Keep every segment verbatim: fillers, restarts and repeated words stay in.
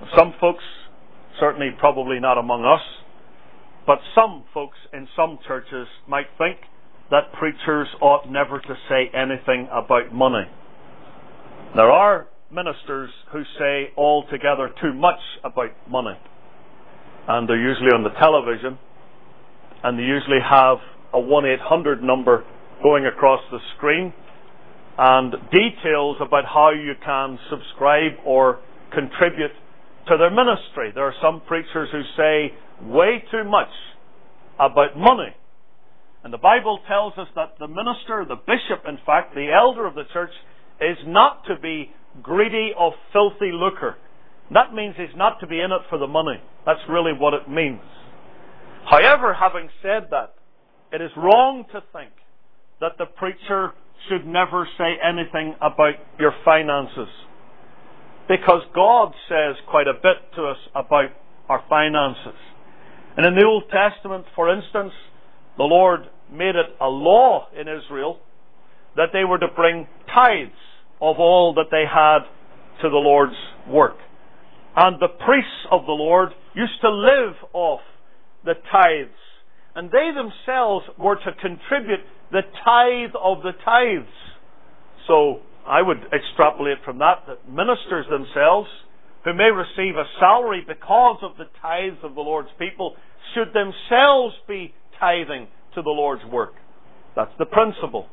Some folks, certainly probably not among us, but some folks in some churches might think that preachers ought never to say anything about money. There are ministers who say altogether too much about money. And they're usually on the television, and they usually have a one eight hundred number going across the screen, and details about how you can subscribe or contribute to their ministry. There are some preachers who say way too much about money. And the Bible tells us that the minister, the bishop, in fact, the elder of the church, is not to be greedy of filthy lucre. That means he's not to be in it for the money. That's really what it means. However, having said that, it is wrong to think that the preacher should never say anything about your finances. Because God says quite a bit to us about our finances. And in the Old Testament, for instance, the Lord made it a law in Israel that they were to bring tithes of all that they had to the Lord's work. And the priests of the Lord used to live off the tithes. And they themselves were to contribute the tithe of the tithes. So I would extrapolate from that that ministers themselves, who may receive a salary because of the tithes of the Lord's people, should themselves be tithing to the Lord's work. That's the principle.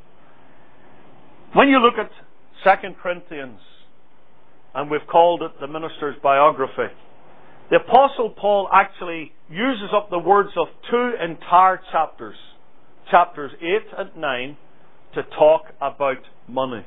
When you look at Second Corinthians, and we've called it the minister's biography, the Apostle Paul actually uses up the words of two entire chapters, chapters eight and nine, to talk about money.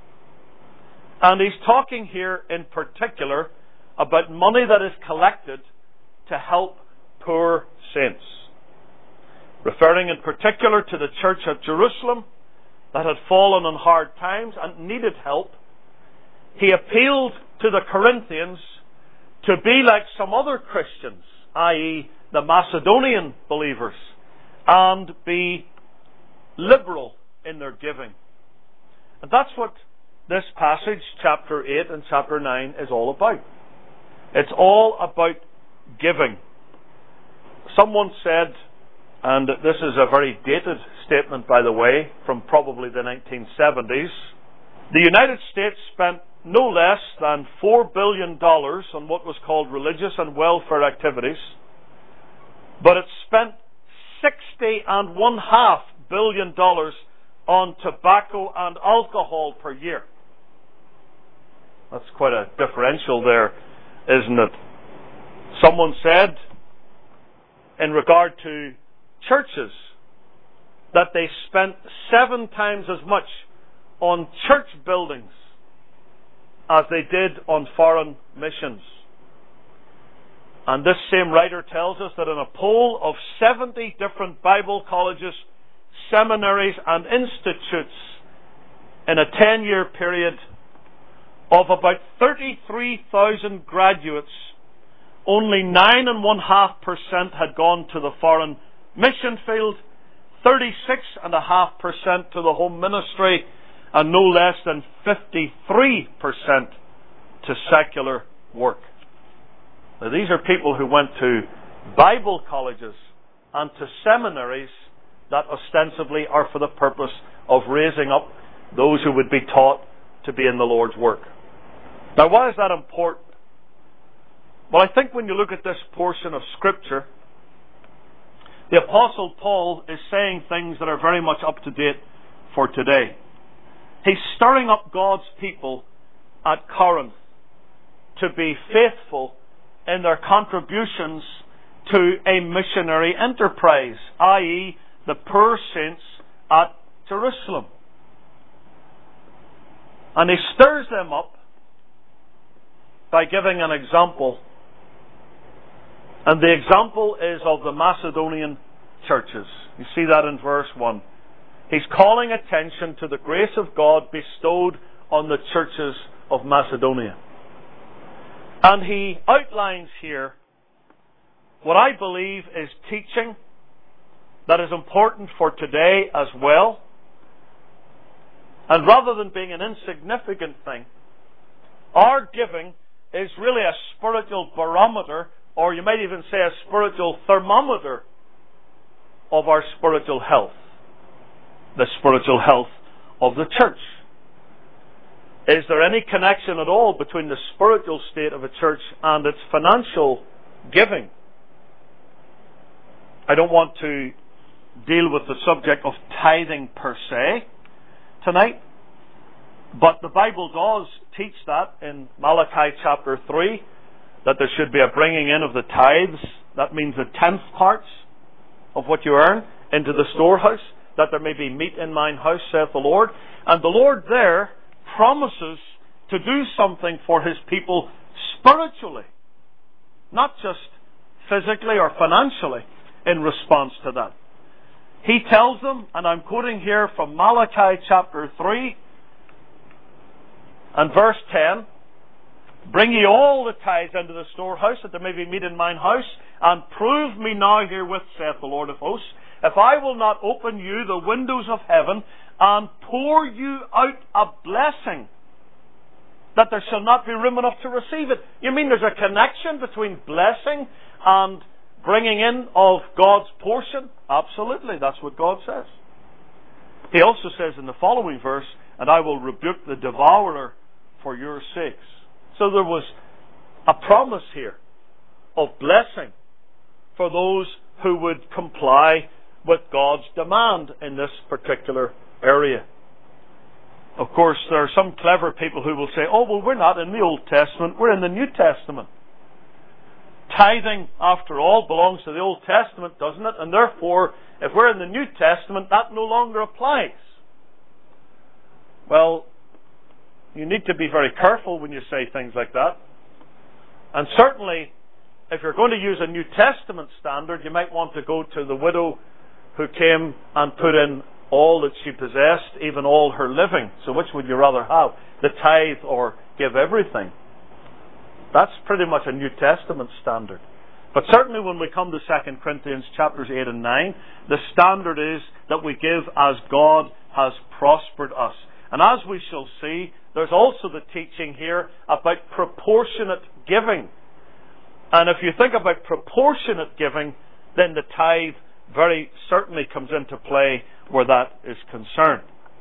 And he's talking here in particular about money that is collected to help poor saints. Referring in particular to the church at Jerusalem that had fallen on hard times and needed help, he appealed to the Corinthians to be like some other Christians, that is the Macedonian believers, and be liberal in their giving. And that's what this passage, chapter eight and chapter nine, is all about. It's all about giving. Someone said, and this is a very dated statement, by the way, from probably the nineteen seventies, the United States spent no less than four billion dollars on what was called religious and welfare activities, but it spent sixty and one half billion dollars on tobacco and alcohol per year. That's quite a differential there, isn't it? Someone said, in regard to churches, that they spent seven times as much on church buildings as they did on foreign missions. And this same writer tells us that in a poll of seventy different Bible colleges, seminaries and institutes in a ten-year period, of about thirty-three thousand graduates, only nine and one half percent had gone to the foreign mission field, thirty-six and a half percent to the home ministry, and no less than fifty-three percent to secular work. Now, these are people who went to Bible colleges and to seminaries that ostensibly are for the purpose of raising up those who would be taught to be in the Lord's work. Now, why is that important? Well, I think when you look at this portion of Scripture, the Apostle Paul is saying things that are very much up to date for today. He's stirring up God's people at Corinth to be faithful in their contributions to a missionary enterprise, that is the poor saints at Jerusalem. And he stirs them up by giving an example. And the example is of the Macedonian churches. You see that in verse one. He's calling attention to the grace of God bestowed on the churches of Macedonia. And he outlines here what I believe is teaching that is important for today as well. And rather than being an insignificant thing, our giving is really a spiritual barometer, or you might even say a spiritual thermometer of our spiritual health. The spiritual health of the church. Is there any connection at all between the spiritual state of a church and its financial giving? I don't want to deal with the subject of tithing per se tonight, but the Bible does teach that in Malachi chapter three, that there should be a bringing in of the tithes. That means the tenth parts of what you earn into the storehouse, that there may be meat in mine house, saith the Lord. And the Lord there promises to do something for His people spiritually, not just physically or financially in response to that. He tells them, and I'm quoting here from Malachi chapter three and verse ten, bring ye all the tithes into the storehouse, that there may be meat in mine house, and prove me now herewith, saith the Lord of hosts, if I will not open you the windows of heaven, and pour you out a blessing, that there shall not be room enough to receive it. You mean there's a connection between blessing and bringing in of God's portion? Absolutely, that's what God says. He also says in the following verse, and I will rebuke the devourer for your sakes. So there was a promise here of blessing for those who would comply with God's demand in this particular area. Of course, there are some clever people who will say, oh, well, we're not in the Old Testament, we're in the New Testament. Tithing, after all, belongs to the Old Testament, doesn't it? And therefore, if we're in the New Testament, that no longer applies. Well, you need to be very careful when you say things like that. And certainly, if you're going to use a New Testament standard, you might want to go to the widow who came and put in all that she possessed, even all her living. So which would you rather have? The tithe or give everything? That's pretty much a New Testament standard. But certainly when we come to Second Corinthians chapters eight and nine, the standard is that we give as God has prospered us. And as we shall see, there's also the teaching here about proportionate giving. And if you think about proportionate giving, then the tithe very certainly comes into play where that is concerned.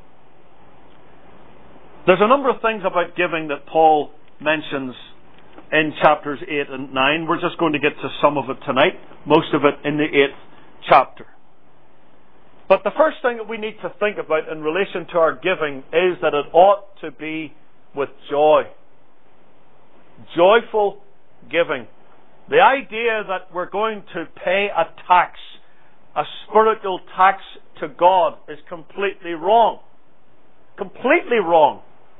There's a number of things about giving that Paul mentions in chapters eight and nine. We're just going to get to some of it tonight, most of it in the eighth chapter. But the first thing that we need to think about in relation to our giving is that it ought to be with joy. Joyful giving. The idea that we're going to pay a tax, a spiritual tax to God, is completely wrong. Completely wrong.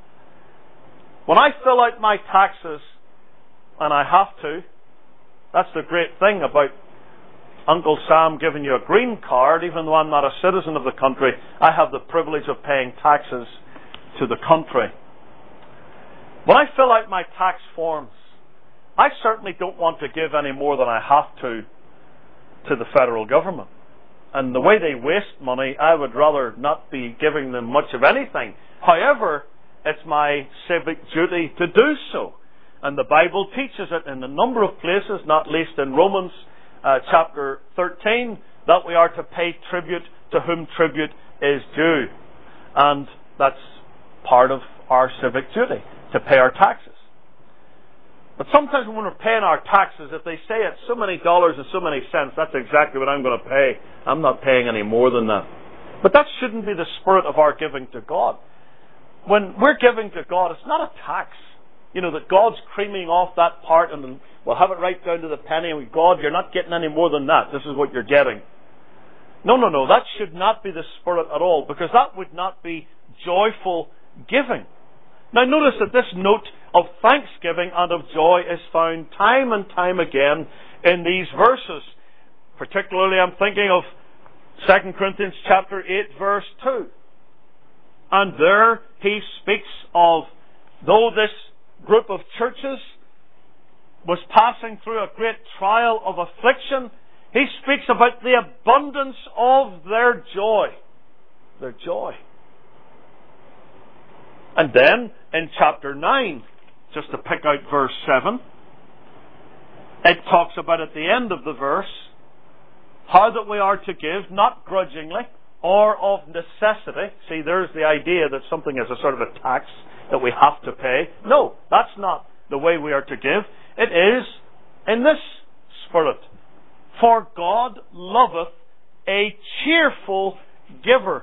When I fill out my taxes, and I have to, that's the great thing about Uncle Sam giving you a green card. Even though I'm not a citizen of the country, I have the privilege of paying taxes to the country. When I fill out my tax forms, I certainly don't want to give any more than I have to to the federal government. And the way they waste money, I would rather not be giving them much of anything. However, it's my civic duty to do so. And the Bible teaches it in a number of places, not least in Romans uh, chapter thirteen, that we are to pay tribute to whom tribute is due. And that's part of our civic duty, to pay our taxes. But sometimes when we're paying our taxes, if they say it's so many dollars and so many cents, that's exactly what I'm going to pay. I'm not paying any more than that. But that shouldn't be the spirit of our giving to God. When we're giving to God, it's not a tax. You know, that God's creaming off that part and we'll have it right down to the penny, and God, you're not getting any more than that. This is what you're getting. No, no, no. That should not be the spirit at all, because that would not be joyful giving. Now notice that this note of thanksgiving and of joy is found time and time again in these verses. Particularly I'm thinking of Second Corinthians chapter eight verse two. And there he speaks of, though this group of churches was passing through a great trial of affliction, he speaks about the abundance of their joy. Their joy. And then in chapter nine, just to pick out verse seven, it talks about at the end of the verse how that we are to give, not grudgingly or of necessity. See, there's the idea that something is a sort of a tax that we have to pay. No, that's not the way we are to give. It is in this spirit. For God loveth a cheerful giver.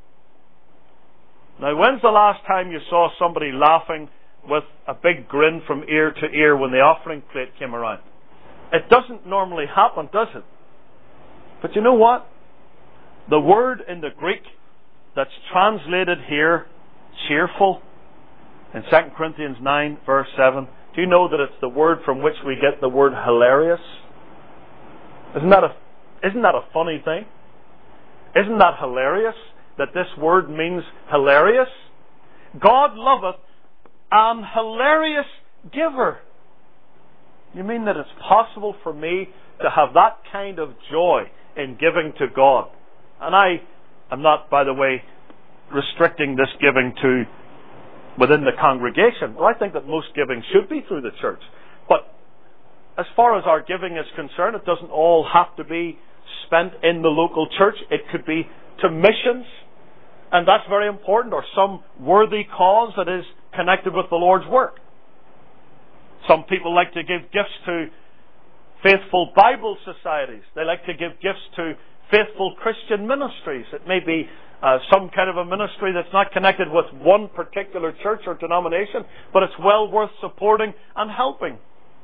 Now, when's the last time you saw somebody laughing with a big grin from ear to ear when the offering plate came around? It doesn't normally happen, does it? But you know what? The word in the Greek that's translated here, cheerful, in Second Corinthians nine, verse seven, do you know that it's the word from which we get the word hilarious? Isn't that a, isn't that a funny thing? Isn't that hilarious that this word means hilarious? God loveth an hilarious giver. You mean that it's possible for me to have that kind of joy in giving to God? And I am not, by the way, restricting this giving to within the congregation. Well, I think that most giving should be through the church. But as far as our giving is concerned, it doesn't all have to be spent in the local church. It could be to missions, and that's very important, or some worthy cause that is connected with the Lord's work. Some people like to give gifts to faithful Bible societies. They like to give gifts to faithful Christian ministries. It may be uh, some kind of a ministry that's not connected with one particular church or denomination, but it's well worth supporting and helping.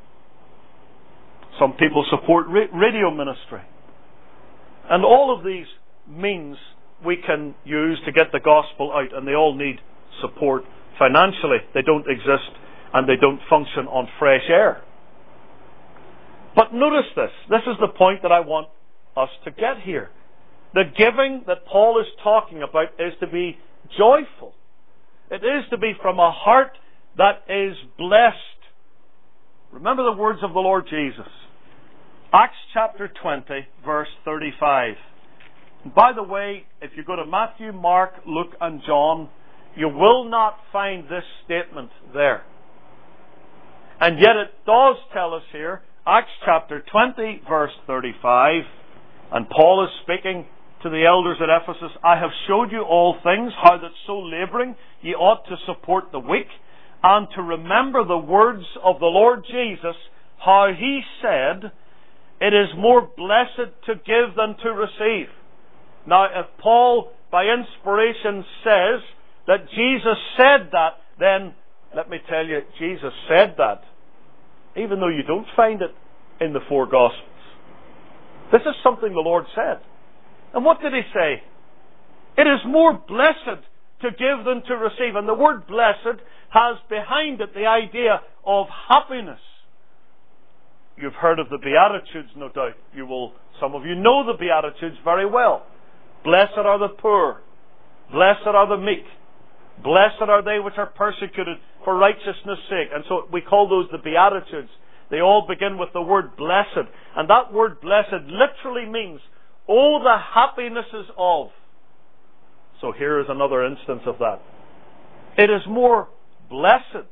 Some people support ra- radio ministry. And all of these means we can use to get the gospel out, and they all need support financially. They don't exist and they don't function on fresh air. But notice this. This is the point that I want us to get here. The giving that Paul is talking about is to be joyful. It is to be from a heart that is blessed. Remember the words of the Lord Jesus. Acts chapter twenty, verse thirty-five. By the way, if you go to Matthew, Mark, Luke, and John, you will not find this statement there. And yet it does tell us here, Acts chapter twenty, verse thirty-five, and Paul is speaking to the elders at Ephesus, I have showed you all things, how that so labouring ye ought to support the weak, and to remember the words of the Lord Jesus, how he said, it is more blessed to give than to receive. Now, if Paul, by inspiration, says that Jesus said that, then, let me tell you, Jesus said that, even though you don't find it in the four Gospels. This is something the Lord said. And what did he say? It is more blessed to give than to receive. And the word blessed has behind it the idea of happiness. You've heard of the Beatitudes, no doubt. You will, some of you know the Beatitudes very well. Blessed are the poor. Blessed are the meek. Blessed are they which are persecuted for righteousness' sake. And so we call those the Beatitudes. They all begin with the word blessed. And that word blessed literally means, oh, the happinesses of. So here is another instance of that. It is more blessed.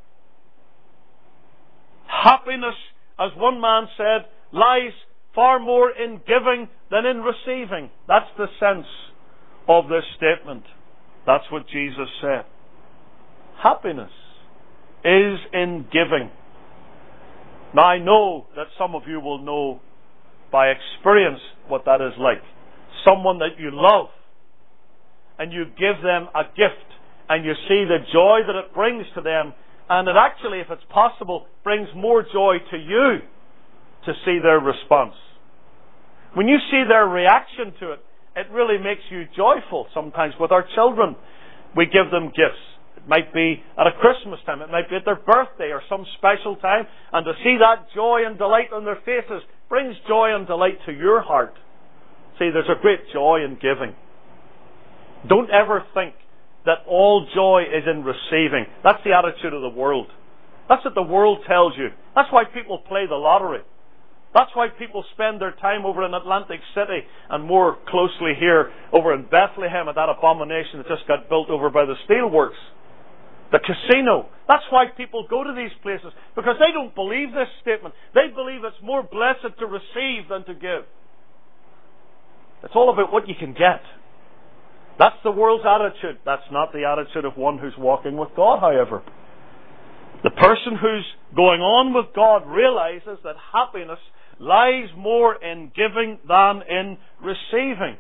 Happiness, as one man said, lies far more in giving than in receiving. That's the sense of this statement. That's what Jesus said. Happiness is in giving. Now I know that some of you will know by experience what that is like. Someone that you love, and you give them a gift, and you see the joy that it brings to them, and it actually, if it's possible, brings more joy to you to see their response. When you see their reaction to it, it really makes you joyful. Sometimes with our children, we give them gifts. It might be at a Christmas time, it might be at their birthday or some special time, and to see that joy and delight on their faces brings joy and delight to your heart. See, there's a great joy in giving. Don't ever think that all joy is in receiving. That's the attitude of the world. That's what the world tells you. That's why people play the lottery. That's why people spend their time over in Atlantic City and more closely here over in Bethlehem at that abomination that just got built over by the steelworks. The casino. That's why people go to these places, because they don't believe this statement. They believe it's more blessed to receive than to give. It's all about what you can get. That's the world's attitude. That's not the attitude of one who's walking with God, however. The person who's going on with God realizes that happiness lies more in giving than in receiving.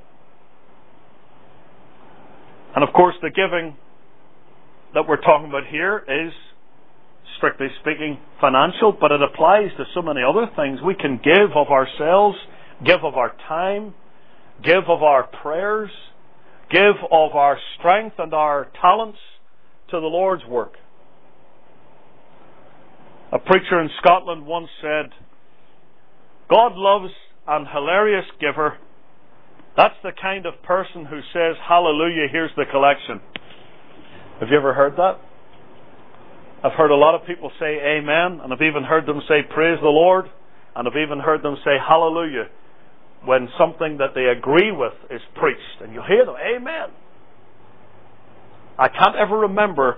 And of course, the giving that we're talking about here is, strictly speaking, financial, but it applies to so many other things. We can give of ourselves, give of our time, give of our prayers, give of our strength and our talents to the Lord's work. A preacher in Scotland once said, God loves an hilarious giver. That's the kind of person who says, hallelujah, here's the collection. Have you ever heard that? I've heard a lot of people say amen, and I've even heard them say praise the Lord, and I've even heard them say hallelujah when something that they agree with is preached. And you'll hear them, amen. I can't ever remember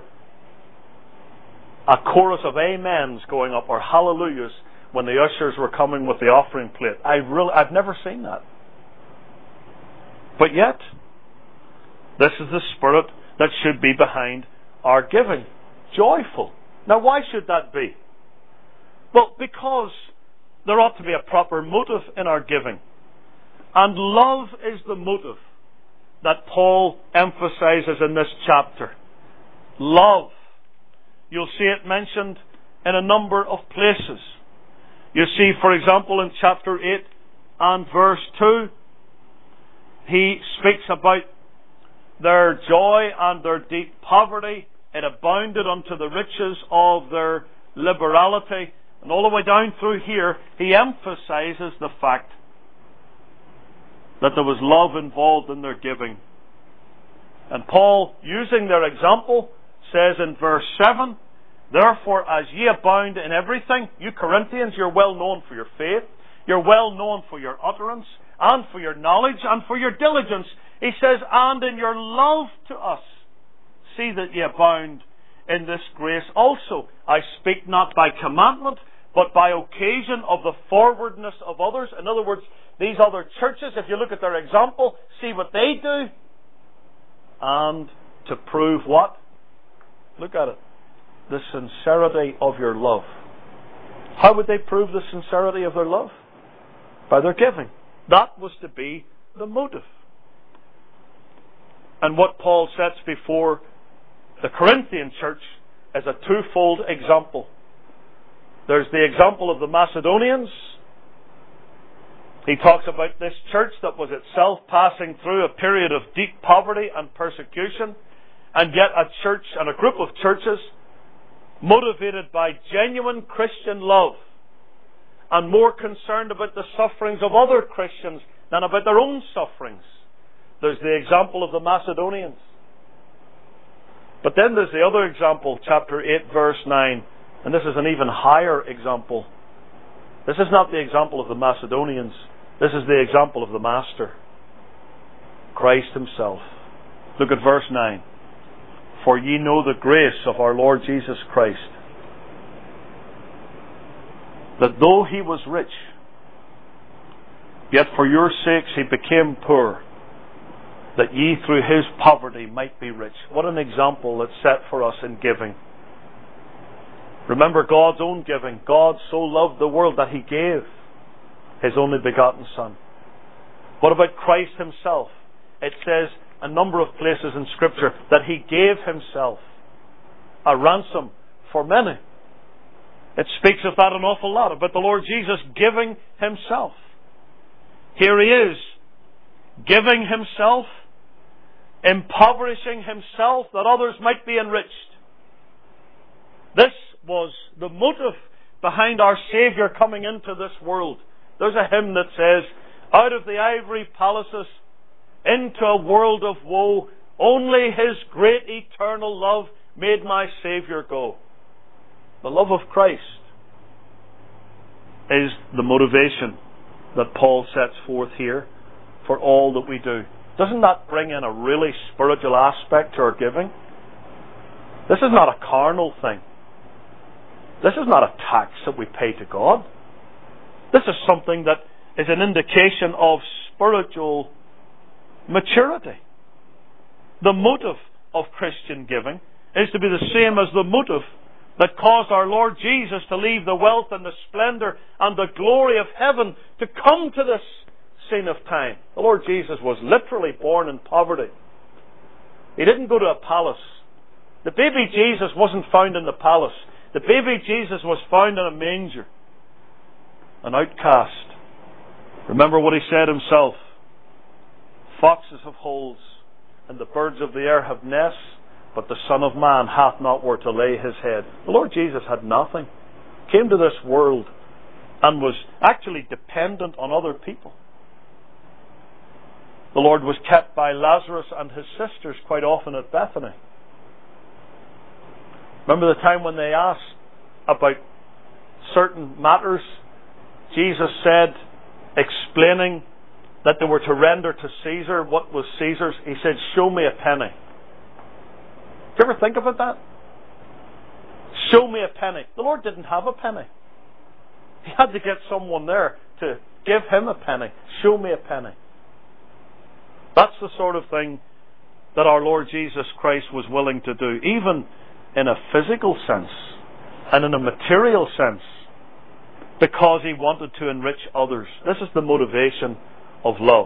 a chorus of amens going up or hallelujahs when the ushers were coming with the offering plate. I really, I've never seen that. But yet, this is the spirit that should be behind our giving. Joyful. Now, why should that be? Well, because there ought to be a proper motive in our giving. And love is the motive that Paul emphasizes in this chapter. Love. You'll see it mentioned in a number of places. You see, for example, in chapter eight and verse two, he speaks about their joy and their deep poverty. It abounded unto the riches of their liberality. And all the way down through here, he emphasizes the fact that there was love involved in their giving. And Paul, using their example, says in verse seven, therefore, as ye abound in everything, you Corinthians, you're well known for your faith, you're well known for your utterance, and for your knowledge, and for your diligence. He says, and in your love to us, see that ye abound in this grace also. I speak not by commandment, but by occasion of the forwardness of others. In other words, these other churches, if you look at their example, see what they do, and to prove what? Look at it. The sincerity of your love. How would they prove the sincerity of their love? By their giving. That was to be the motive. And what Paul sets before the Corinthian church is a twofold example. There's the example of the Macedonians. He talks about this church that was itself passing through a period of deep poverty and persecution, and yet a church and a group of churches motivated by genuine Christian love and more concerned about the sufferings of other Christians than about their own sufferings. There's the example of the Macedonians. But then there's the other example, chapter eight, verse nine. And this is an even higher example. This is not the example of the Macedonians. This is the example of the Master, Christ Himself. Look at verse nine. For ye know the grace of our Lord Jesus Christ, that though He was rich, yet for your sakes He became poor, that ye through His poverty might be rich. What an example that's set for us in giving. Remember God's own giving. God so loved the world that He gave His only begotten Son. What about Christ Himself? It says a number of places in Scripture that He gave Himself a ransom for many. It speaks of that an awful lot, about the Lord Jesus giving Himself. Here He is, giving Himself, impoverishing Himself that others might be enriched. This was the motive behind our Saviour coming into this world. There's a hymn that says, out of the ivory palaces into a world of woe, only His great eternal love made my Saviour go. The love of Christ is the motivation that Paul sets forth here for all that we do. Doesn't that bring in a really spiritual aspect to our giving? This is not a carnal thing. This is not a tax that we pay to God. This is something that is an indication of spiritual maturity. The motive of Christian giving is to be the same as the motive that caused our Lord Jesus to leave the wealth and the splendor and the glory of heaven to come to this scene of time. The Lord Jesus was literally born in poverty. He didn't go to a palace. The baby Jesus wasn't found in the palace. The baby Jesus was found in a manger, an outcast. Remember what he said himself. Foxes have holes, and the birds of the air have nests, but the Son of Man hath not where to lay his head. The Lord Jesus had nothing. Came to this world and was actually dependent on other people. The Lord was kept by Lazarus and his sisters quite often at Bethany. Remember the time when they asked about certain matters? Jesus said, explaining that they were to render to Caesar what was Caesar's, he said, show me a penny. Do you ever think about that? Show me a penny. The Lord didn't have a penny. He had to get someone there to give him a penny. Show me a penny. That's the sort of thing that our Lord Jesus Christ was willing to do, even in a physical sense and in a material sense, because he wanted to enrich others. This is the motivation of love.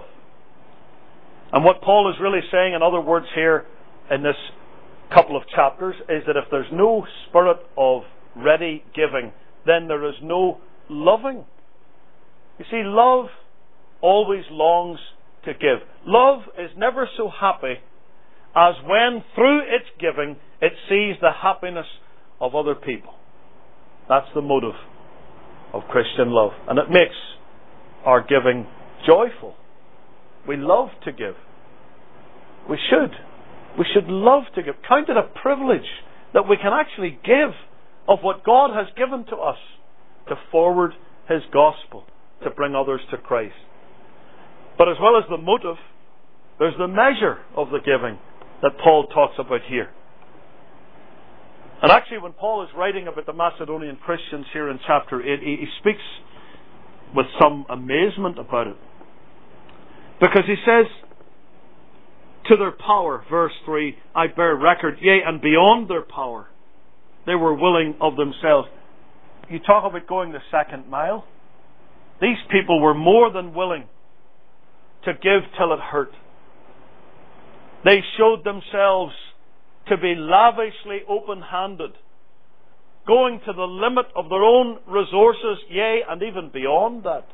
And what Paul is really saying, in other words, here in this couple of chapters, is that if there's no spirit of ready giving, then there is no loving. You see, love always longs to give. Love is never so happy as when, through its giving, it sees the happiness of other people. That's the motive of Christian love. And it makes our giving joyful. We love to give. We should. We should love to give. Count it a privilege that we can actually give of what God has given to us to forward His gospel, to bring others to Christ. But as well as the motive, there's the measure of the giving that Paul talks about here. And actually, when Paul is writing about the Macedonian Christians here in chapter eight, he, he speaks with some amazement about it. Because he says, to their power, verse three, I bear record, yea, and beyond their power, they were willing of themselves. You talk about going the second mile. These people were more than willing to give till it hurt. They showed themselves to be lavishly open-handed, going to the limit of their own resources, yea, and even beyond that.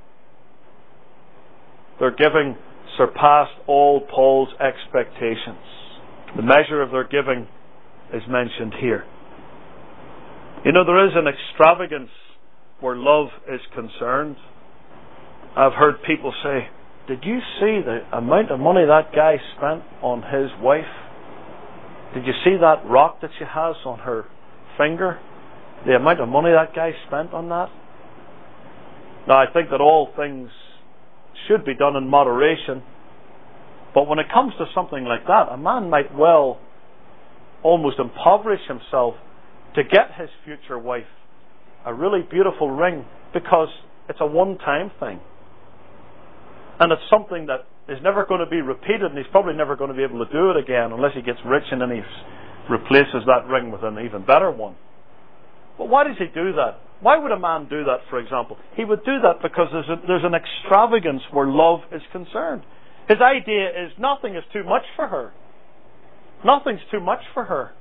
Their giving surpassed all Paul's expectations. The measure of their giving is mentioned here. You know, there is an extravagance where love is concerned. I've heard people say, did you see the amount of money that guy spent on his wife? Did you see that rock that she has on her finger? The amount of money that guy spent on that? Now, I think that all things should be done in moderation. But when it comes to something like that, a man might well almost impoverish himself to get his future wife a really beautiful ring, because it's a one-time thing. And it's something that is never going to be repeated, and he's probably never going to be able to do it again unless he gets rich and then he replaces that ring with an even better one. But why does he do that? Why would a man do that, for example? He would do that because there's, a, there's an extravagance where love is concerned. His idea is nothing is too much for her. Nothing's too much for her.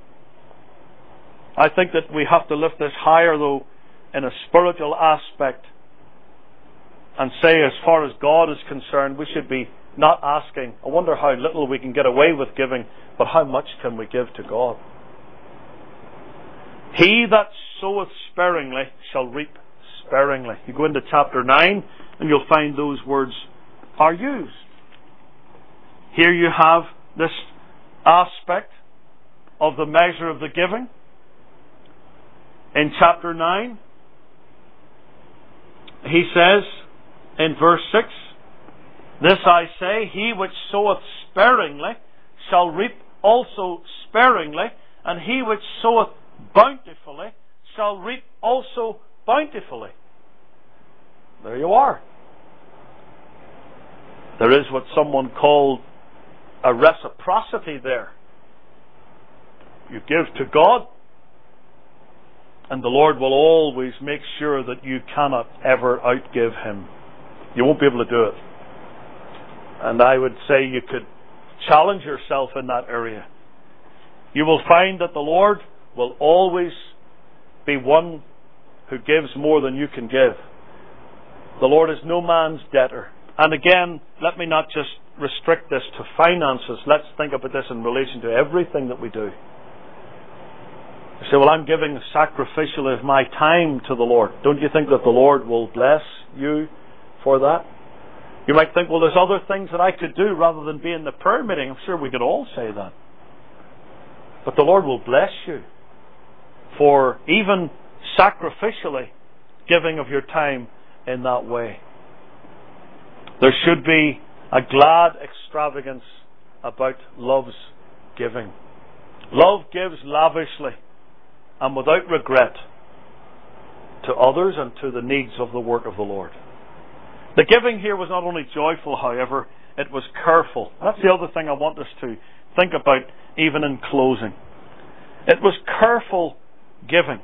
I think that we have to lift this higher, though, in a spiritual aspect, and say, as far as God is concerned, we should be not asking, I wonder how little we can get away with giving, but how much can we give to God? He that soweth sparingly shall reap sparingly. You go into chapter nine and you'll find those words are used. Here you have this aspect of the measure of the giving. In chapter nine, he says in verse six, this I say, he which soweth sparingly shall reap also sparingly, and he which soweth bountifully shall reap also bountifully. There you are. There is what someone called a reciprocity there. You give to God, and the Lord will always make sure that you cannot ever outgive Him. You won't be able to do it. And I would say you could challenge yourself in that area. You will find that the Lord will always be one who gives more than you can give. The Lord is no man's debtor. And again, let me not just restrict this to finances. Let's think about this in relation to everything that we do. You say, well, I'm giving sacrificially of my time to the Lord. Don't you think that the Lord will bless you for that? You might think, well, there's other things that I could do rather than be in the prayer meeting. I'm sure we could all say that. But the Lord will bless you for even sacrificially giving of your time in that way. There should be a glad extravagance about love's giving. Love gives lavishly and without regret to others and to the needs of the work of the Lord. The giving here was not only joyful, however, it was careful. That's the other thing I want us to think about even in closing. It was careful giving.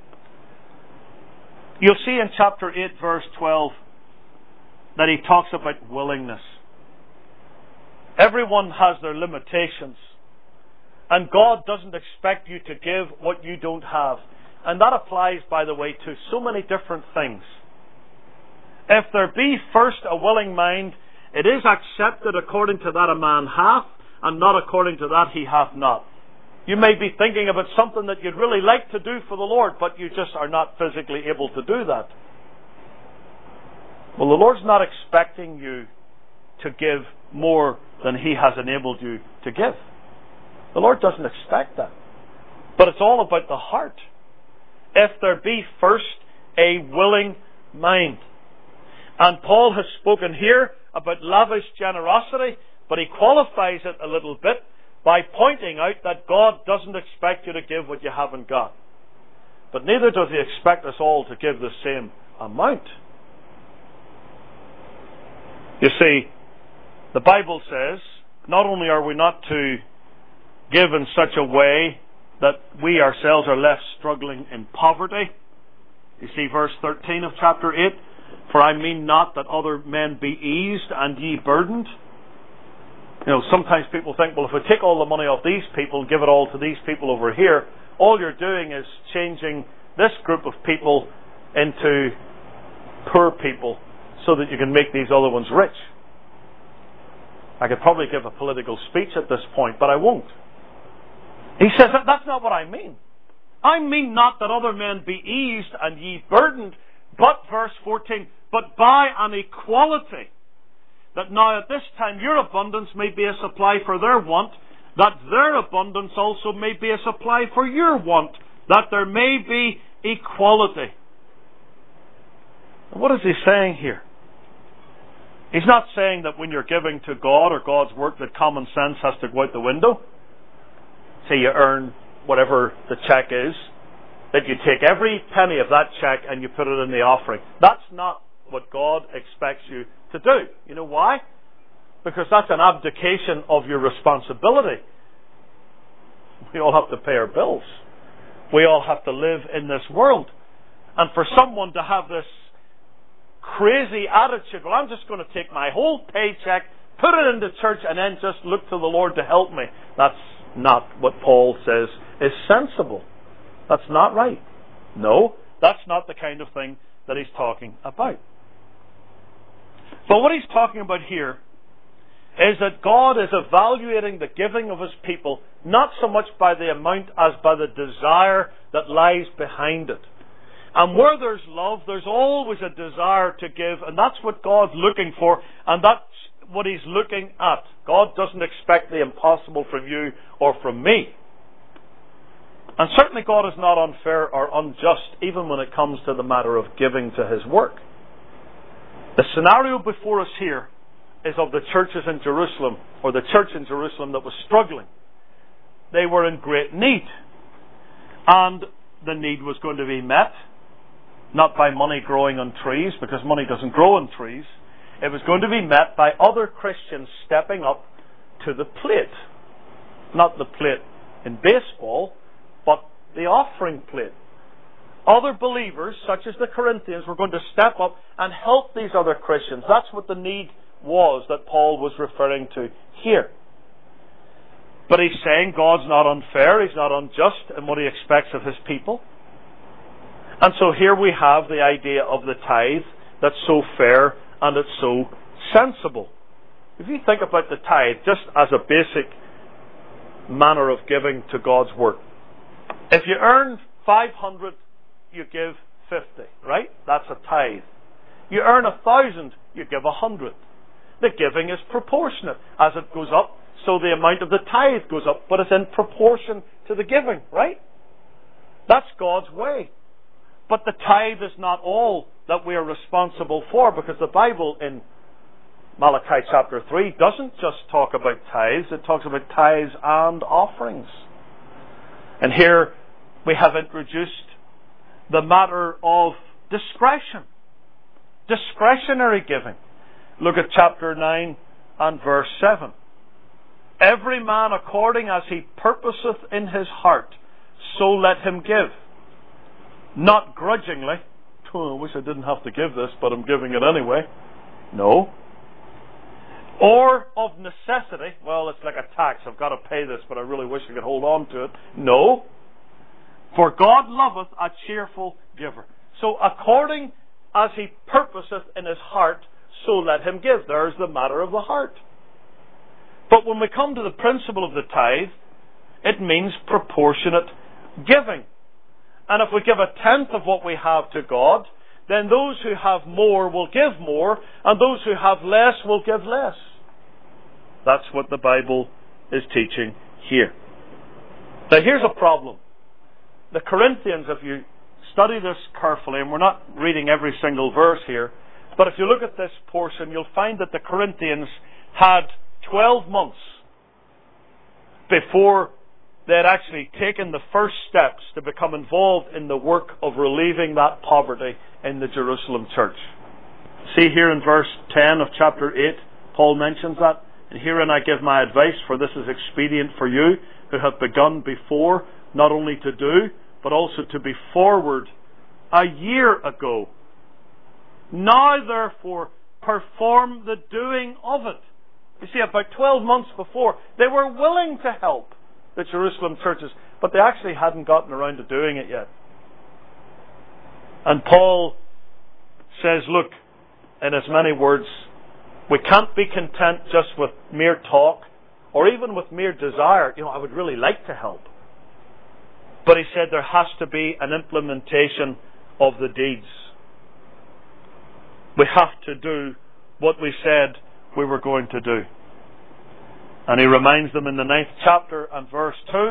You'll see in chapter eight, verse twelve, that he talks about willingness. Everyone has their limitations. And God doesn't expect you to give what you don't have. And that applies, by the way, to so many different things. If there be first a willing mind, it is accepted according to that a man hath, and not according to that he hath not. You may be thinking about something that you'd really like to do for the Lord, but you just are not physically able to do that. Well, the Lord's not expecting you to give more than He has enabled you to give. The Lord doesn't expect that. But it's all about the heart. If there be first a willing mind. And Paul has spoken here about lavish generosity, but he qualifies it a little bit by pointing out that God doesn't expect you to give what you haven't got. But neither does He expect us all to give the same amount. You see, the Bible says, not only are we not to give in such a way that we ourselves are left struggling in poverty. You see verse thirteen of chapter eight, for I mean not that other men be eased and ye burdened. You know, sometimes people think, well, if we take all the money off these people and give it all to these people over here, all you're doing is changing this group of people into poor people so that you can make these other ones rich. I could probably give a political speech at this point, but I won't. He says that that's not what I mean. I mean not that other men be eased and ye burdened, but, verse fourteen, but by an equality, that now at this time your abundance may be a supply for their want, that their abundance also may be a supply for your want, that there may be equality. What is he saying here? He's not saying that when you're giving to God or God's work that common sense has to go out the window. Say you earn whatever the check is, that you take every penny of that check and you put it in the offering. That's not what God expects you to do. You know why? Because that's an abdication of your responsibility. We all have to pay our bills. We all have to live in this world. And for someone to have this crazy attitude, well, I'm just going to take my whole paycheck, put it into church, and then just look to the Lord to help me. That's not what Paul says is sensible. That's not right. No, that's not the kind of thing that he's talking about. But what he's talking about here is that God is evaluating the giving of His people not so much by the amount as by the desire that lies behind it. And where there's love, there's always a desire to give, and that's what God's looking for, and that's what He's looking at. God doesn't expect the impossible from you or from me. And certainly God is not unfair or unjust, even when it comes to the matter of giving to His work. The scenario before us here is of the churches in Jerusalem, or the church in Jerusalem that was struggling. They were in great need. And the need was going to be met, not by money growing on trees, because money doesn't grow on trees. It was going to be met by other Christians stepping up to the plate. Not the plate in baseball, but the offering plate. Other believers, such as the Corinthians, were going to step up and help these other Christians. That's what the need was that Paul was referring to here. But he's saying God's not unfair, He's not unjust in what He expects of His people. And so here we have the idea of the tithe that's so fair and it's so sensible. If you think about the tithe just as a basic manner of giving to God's work. If you earn five hundred, you give fifty, right? That's a tithe. You earn a thousand, you give a hundred. The giving is proportionate. As it goes up, so the amount of the tithe goes up, but it's in proportion to the giving, right? That's God's way. But the tithe is not all that we are responsible for, because the Bible in Malachi chapter three doesn't just talk about tithes, it talks about tithes and offerings. And here we have introduced the matter of discretion. Discretionary giving. Look at chapter nine and verse seven. Every man according as he purposeth in his heart, so let him give. Not grudgingly. Oh, I wish I didn't have to give this, but I'm giving it anyway. No. Or of necessity. Well, it's like a tax. I've got to pay this, but I really wish I could hold on to it. No. For God loveth a cheerful giver. So according as he purposeth in his heart, so let him give. There's the matter of the heart. But when we come to the principle of the tithe, it means proportionate giving. And if we give a tenth of what we have to God, then those who have more will give more, and those who have less will give less. That's what the Bible is teaching here. Now here's a problem. The Corinthians, if you study this carefully, and we're not reading every single verse here, but if you look at this portion, you'll find that the Corinthians had twelve months before they had actually taken the first steps to become involved in the work of relieving that poverty in the Jerusalem church. See here in verse ten of chapter eight, Paul mentions that. And herein I give my advice, for this is expedient for you, who have begun before, not only to do, but also to be forward a year ago. Now therefore perform the doing of it. You see, about twelve months before, they were willing to help the Jerusalem churches, but they actually hadn't gotten around to doing it yet. And Paul says, look, in as many words, we can't be content just with mere talk, or even with mere desire. You know, I would really like to help. But he said there has to be an implementation of the deeds. We have to do what we said we were going to do. And he reminds them in the ninth chapter and verse two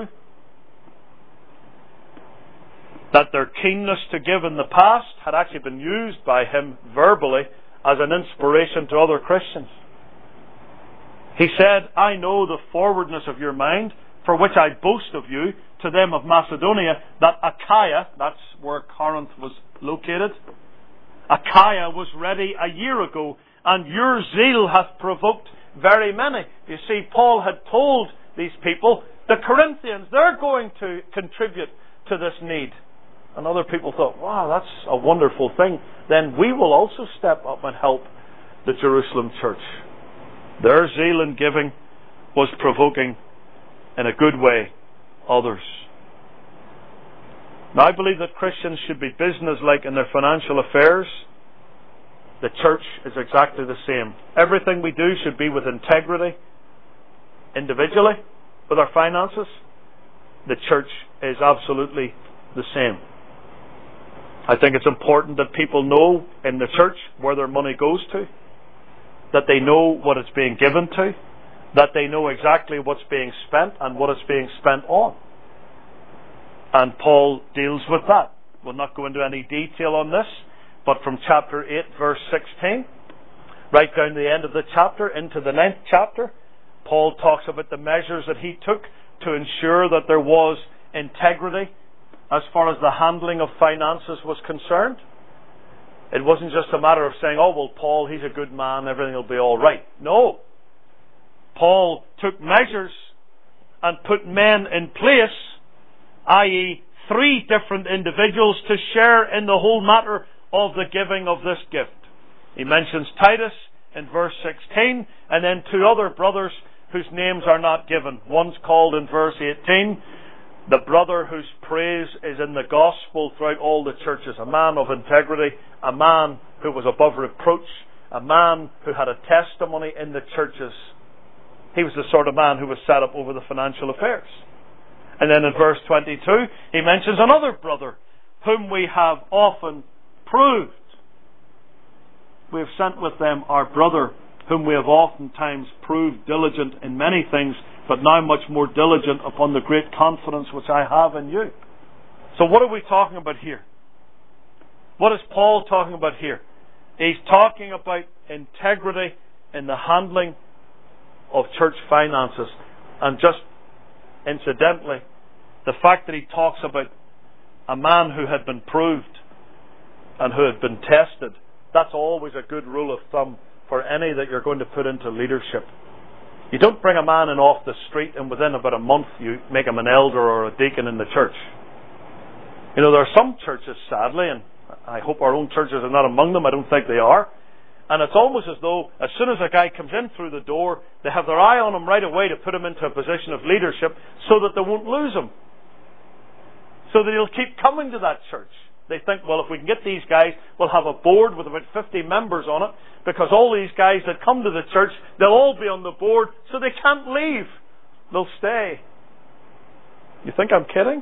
that their keenness to give in the past had actually been used by him verbally as an inspiration to other Christians. He said, I know the forwardness of your mind, for which I boast of you to them of Macedonia, that Achaia, that's where Corinth was located, Achaia was ready a year ago, and your zeal hath provoked very many. You see, Paul had told these people, the Corinthians, they're going to contribute to this need. And other people thought, wow, that's a wonderful thing. Then we will also step up and help the Jerusalem church. Their zeal in giving was provoking, in a good way, others. Now, I believe that Christians should be business-like in their financial affairs. The church is exactly the same. Everything we do should be with integrity. Individually, with our finances, the church is absolutely the same. I think it's important that people know in the church where their money goes to, that they know what it's being given to, that they know exactly what's being spent and what it's being spent on. And Paul deals with that. We'll not go into any detail on this, but from chapter eight, verse sixteen, right down to the end of the chapter, into the ninth chapter, Paul talks about the measures that he took to ensure that there was integrity as far as the handling of finances was concerned. It wasn't just a matter of saying, oh, well, Paul, he's a good man, everything will be all right. No. Paul took measures and put men in place, that is three different individuals, to share in the whole matter of the giving of this gift. He mentions Titus in verse sixteen, and then two other brothers whose names are not given. One's called in verse eighteen, the brother whose praise is in the gospel throughout all the churches, a man of integrity, a man who was above reproach, a man who had a testimony in the churches. He was the sort of man who was set up over the financial affairs. And then in verse twenty-two, he mentions another brother whom we have often proved. We have sent with them our brother, whom we have oftentimes proved diligent in many things, but now much more diligent upon the great confidence which I have in you. So what are we talking about here? What is Paul talking about here? He's talking about integrity in the handling of church finances. And just incidentally, the fact that he talks about a man who had been proved and who had been tested, that's always a good rule of thumb for any that you're going to put into leadership. You don't bring a man in off the street and within about a month you make him an elder or a deacon in the church. You know, there are some churches, sadly, and I hope our own churches are not among them, I don't think they are, and it's almost as though as soon as a guy comes in through the door, they have their eye on him right away to put him into a position of leadership so that they won't lose him. So that he'll keep coming to that church. They think, well, if we can get these guys, we'll have a board with about fifty members on it, because all these guys that come to the church, they'll all be on the board, so they can't leave. They'll stay. You think I'm kidding?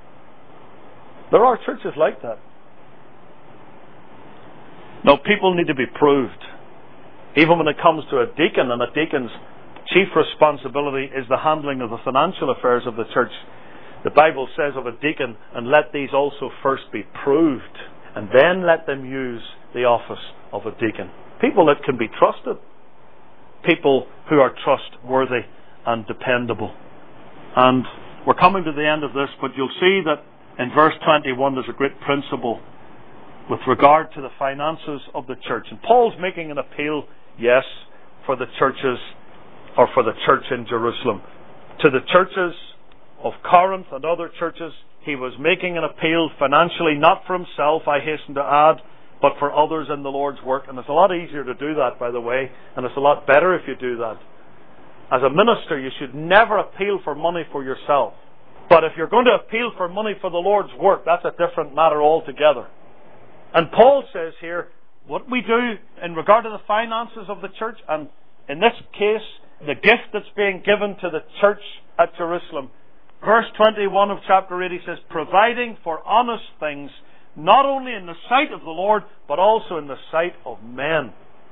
There are churches like that. No, people need to be proved. Even when it comes to a deacon, and a deacon's chief responsibility is the handling of the financial affairs of the church. The Bible says of a deacon, and let these also first be proved, and then let them use the office of a deacon. People that can be trusted. People who are trustworthy and dependable. And we're coming to the end of this, but you'll see that in verse twenty-one there's a great principle with regard to the finances of the church. And Paul's making an appeal, yes, for the churches, or for the church in Jerusalem. To the churches of Corinth and other churches, he was making an appeal financially, not for himself, I hasten to add, but for others in the Lord's work. And it's a lot easier to do that, by the way, and it's a lot better if you do that. As a minister, you should never appeal for money for yourself. But if you're going to appeal for money for the Lord's work, that's a different matter altogether. And Paul says here, what we do in regard to the finances of the church, and in this case, the gift that's being given to the church at Jerusalem. Verse twenty-one of chapter eight, he says, providing for honest things, not only in the sight of the Lord, but also in the sight of men.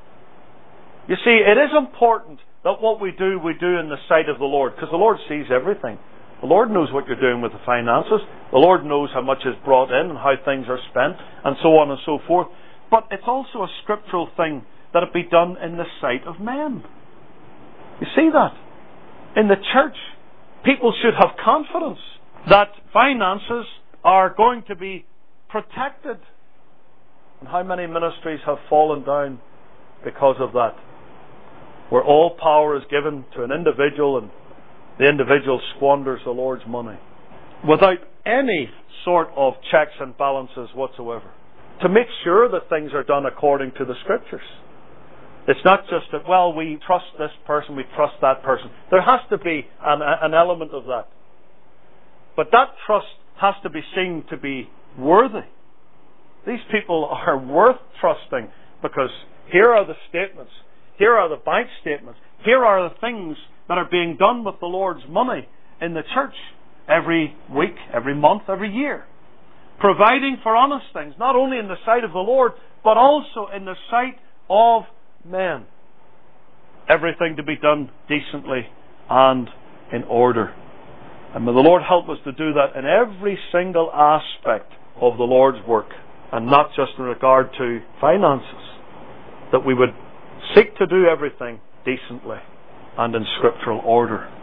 You see, it is important that what we do, we do in the sight of the Lord, because the Lord sees everything. The Lord knows what you're doing with the finances. The Lord knows how much is brought in and how things are spent, and so on and so forth. But it's also a scriptural thing that it be done in the sight of men. You see that? In the church, people should have confidence that finances are going to be protected. And how many ministries have fallen down because of that? Where all power is given to an individual and the individual squanders the Lord's money without any sort of checks and balances whatsoever, to make sure that things are done according to the Scriptures. It's not just that, well, we trust this person, we trust that person. There has to be an, an element of that. But that trust has to be seen to be worthy. These people are worth trusting, because here are the statements, here are the bank statements, here are the things that are being done with the Lord's money in the church every week, every month, every year. Providing for honest things, not only in the sight of the Lord, but also in the sight of men. Everything to be done decently and in order. And may the Lord help us to do that in every single aspect of the Lord's work, and not just in regard to finances. That we would seek to do everything decently and in scriptural order.